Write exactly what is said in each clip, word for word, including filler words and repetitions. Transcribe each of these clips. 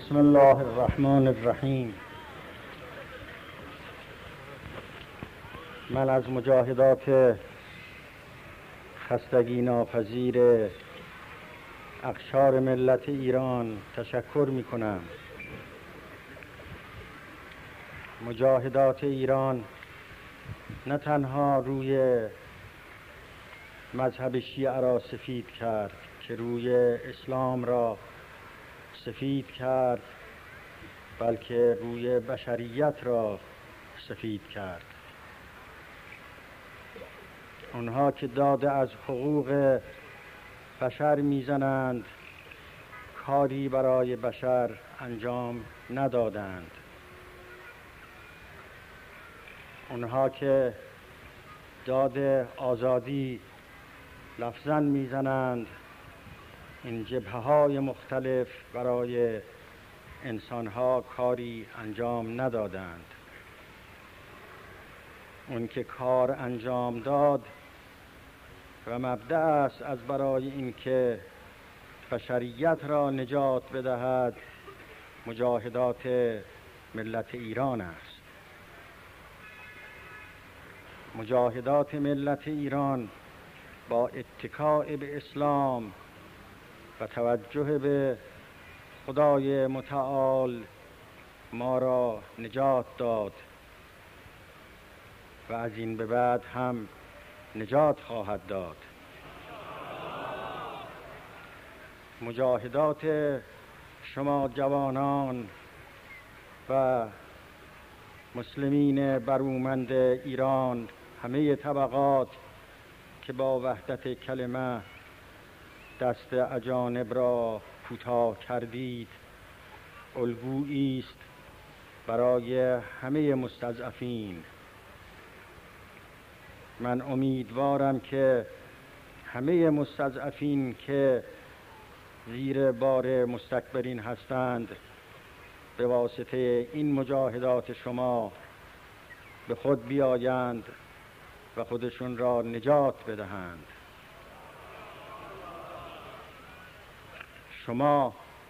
بسم الله الرحمن الرحیم. من از مجاهدات خستگی ناپذیر اقشار ملت ایران تشکر می کنم. مجاهدات ایران نه تنها روی مذهب شیعه را سفید کرد که روی اسلام را سفید کرد، بلکه روی بشریت را سفید کرد. اونها که داد از حقوق بشر میزنند کاری برای بشر انجام ندادند. اونها که داد آزادی لفظاً میزنند این جبهه‌های مختلف برای انسانها کاری انجام ندادند. اون که کار انجام داد و مبدأ است از برای اینکه بشریت را نجات بدهد مجاهدات ملت ایران است. مجاهدات ملت ایران با اتکاء به اسلام و توجه به خدای متعال ما را نجات داد و از این به بعد هم نجات خواهد داد. مجاهدات شما جوانان و مسلمین برومند ایران، همه طبقات که با وحدت کلمه دست اجانب را کوتاه کردید، الگویی است برای همه مستضعفین. من امیدوارم که همه مستضعفین که زیر بار مستکبرین هستند به واسطه این مجاهدات شما به خود بیایند و خودشون را نجات بدهند. شما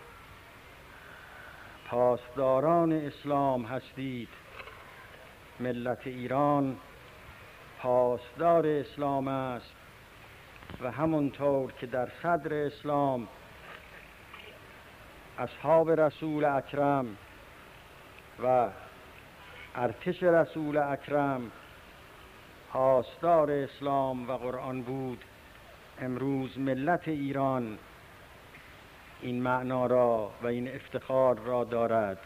پاسداران اسلام هستید. ملت ایران پاسدار اسلام است و همونطور که در صدر اسلام اصحاب رسول اکرم و ارتش رسول اکرم پاسدار اسلام و قرآن بود، امروز ملت ایران این معنا را و این افتخار را دارد.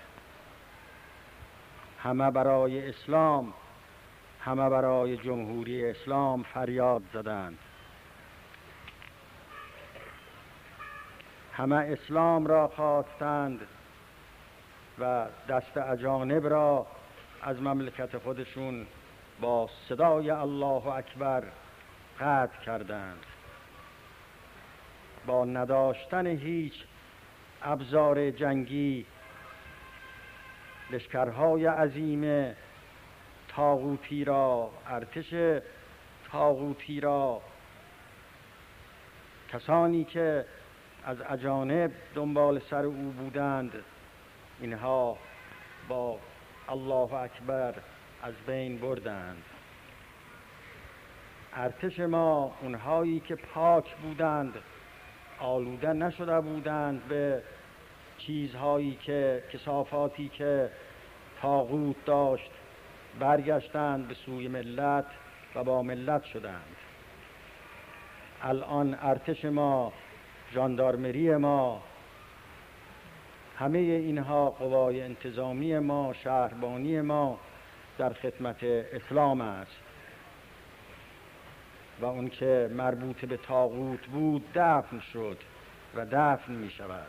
همه برای اسلام، همه برای جمهوری اسلام فریاد زدند. همه اسلام را خواستند و دست اجانب را از مملکت خودشون با صدای الله اکبر قطع کردند. با نداشتن هیچ ابزار جنگی لشکرهای عظیم طاغوتی را، ارتش طاغوتی را، کسانی که از اجانب دنبال سر او بودند، اینها با الله اکبر از بین بردند. ارتش ما، اونهایی که پاک بودند، آلوده نشده بودند به چیزهایی که کثافاتی که طاغوت داشت، برگشتند به سوی ملت و با ملت شدند. الان ارتش ما، ژاندارمری ما، همه اینها قوای انتظامی ما، شهربانی ما در خدمت اسلام است و اون که مربوط به طاغوت بود دفن شد و دفن می شود.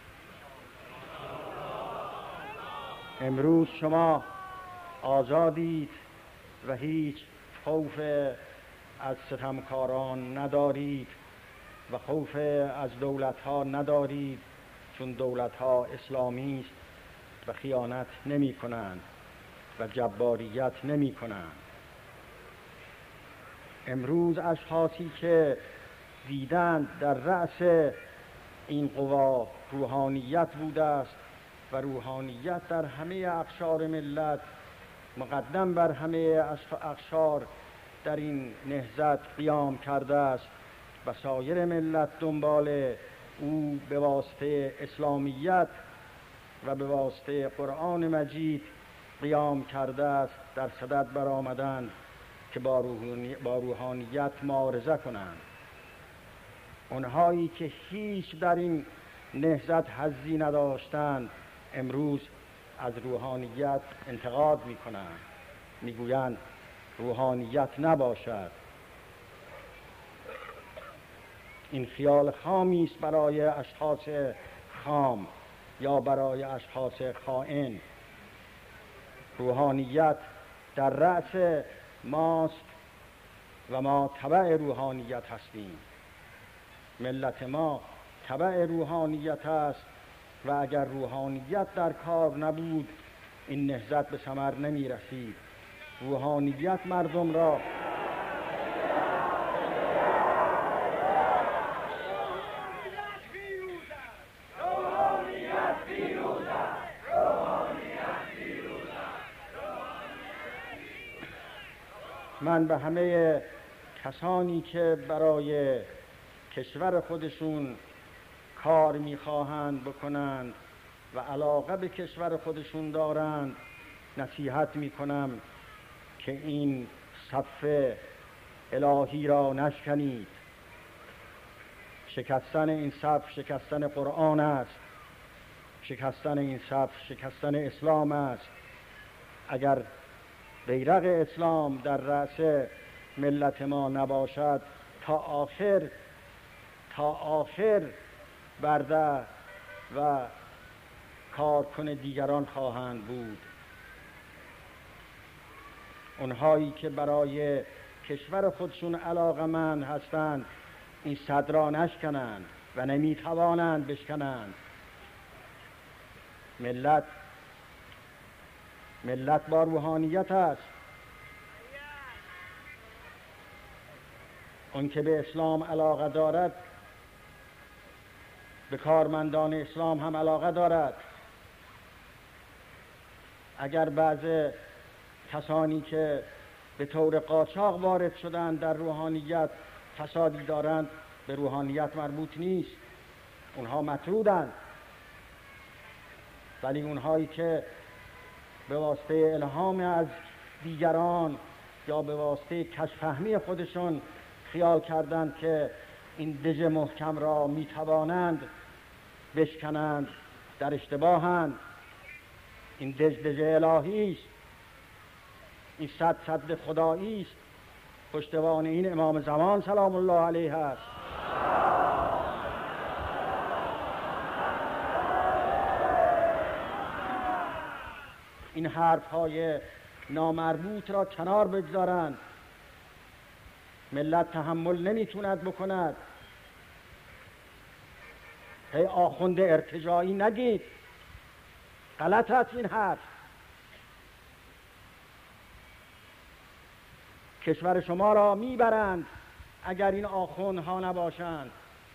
امروز شما آزادید و هیچ خوف از ستمکاران ندارید و خوف از دولت‌ها ندارید، چون دولت‌ها اسلامی است و خیانت نمی کنند و جباریت نمی کنند. امروز اشخاصی که دیدند در رأس این قوا روحانیت بوده است و روحانیت در همه اقشار ملت مقدم بر همه اقشار در این نهضت قیام کرده است و سایر ملت دنبال او به واسطه اسلامیت و به واسطه قرآن مجید قیام کرده است، در صدد برآمدند که با روحانیت مبارزه کنند. اونهایی که هیچ در این نهضت حظی نداشتند امروز از روحانیت انتقاد میکنند، میگویند روحانیت نباشد. این خیال خامی است برای اشخاص خام یا برای اشخاص خائن. روحانیت در رأس ماست و ما تبع روحانیت هستیم. ملت ما تبع روحانیت است و اگر روحانیت در کار نبود این نهضت به ثمر نمی رسید. روحانیت مردم را من به همه کسانی که برای کشور خودشون کار میخواهند بکنند و علاقه به کشور خودشون دارند نصیحت میکنم که این صف الهی را نشکنید. شکستن این صف شکستن قرآن است، شکستن این صف شکستن اسلام است. اگر بیرق اسلام در رأس ملت ما نباشد تا آخر تا آخر برده و کارکن دیگران خواهند بود. اونهایی که برای کشور خودشون علاقمند هستند این صد را نشکنند و نمیتوانند بشکنند. ملت ملت با روحانیت است. اون که به اسلام علاقه دارد به کارمندان اسلام هم علاقه دارد. اگر بعض کسانی که به طور قاچاق وارد شدند در روحانیت فسادی دارند به روحانیت مربوط نیست، اونها مطرودند. ولی اونهایی که به واسطه الهام از دیگران یا به واسطه کشفهمی خودشون خیال کردند که این دژ محکم را میتوانند بشکنند در اشتباهند. این دژ دژ الهی است، این صد صد خدایی است. پشتوان این امام زمان سلام الله علیه است. این حرف‌های نامربوط را کنار بگذارند. ملت تحمل نمیتوند بکند. هی آخوند ارتجاعی نگید، غلط است این حرف. کشور شما را میبرند اگر این آخوندها نباشند.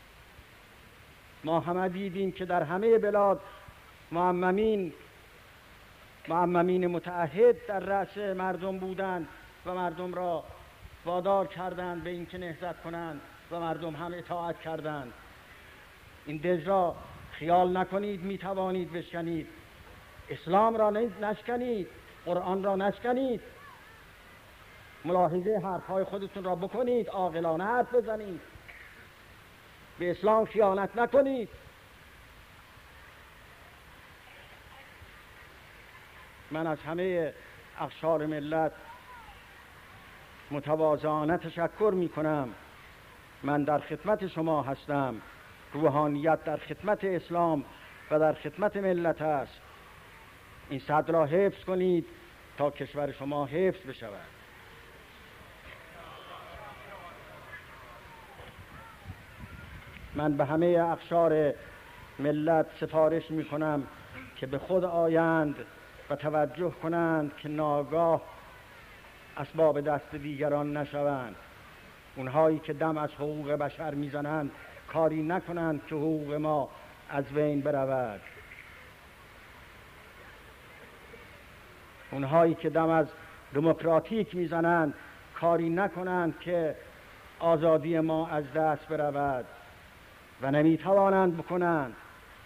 ما همه دیدیم که در همه بلاد معممین معممین متعهد در رأس مردم بودند و مردم را وادار کردند به اینکه نهضت کنند و مردم هم اطاعت کردند. این دژ را خیال نکنید میتوانید بشکنید. اسلام را نشکنید، قرآن را نشکنید. ملاحظه حرفهای خودتون را بکنید، عاقلانه حرف بزنید، به اسلام خیانت نکنید. من از همه اقشار ملت متواضعانه تشکر می کنم. من در خدمت شما هستم. روحانیت در خدمت اسلام و در خدمت ملت است. این صد را حفظ کنید تا کشور شما حفظ بشود. من به همه اقشار ملت سفارش می کنم که به خود آیند و توجه کنند که ناگاه اسباب دست دیگران نشوند. اونهایی که دم از حقوق بشر میزنند کاری نکنند که حقوق ما از بین برود. اونهایی که دم از دموکراتیک میزنند کاری نکنند که آزادی ما از دست برود و نمیتوانند بکنند.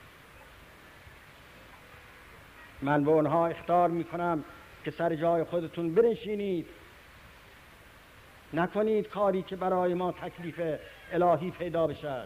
من به اونها اخطار میکنم که سر جای خودتون بنشینید، نکنید کاری که برای ما تکلیف الهی پیدا بشد.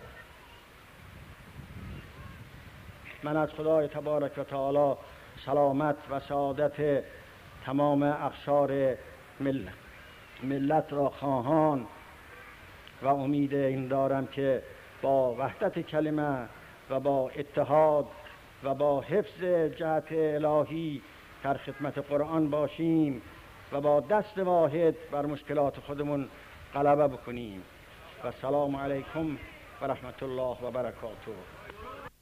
من از خدای تبارک و تعالی سلامت و سعادت تمام اقشار ملت, ملت را خواهان و امید این دارم که با وحدت کلمه و با اتحاد و با حفظ جهت الهی در خدمت قرآن باشیم و با دست واحد بر مشکلات خودمون غلبه بکنیم. و السلام علیکم و رحمت الله و برکاته.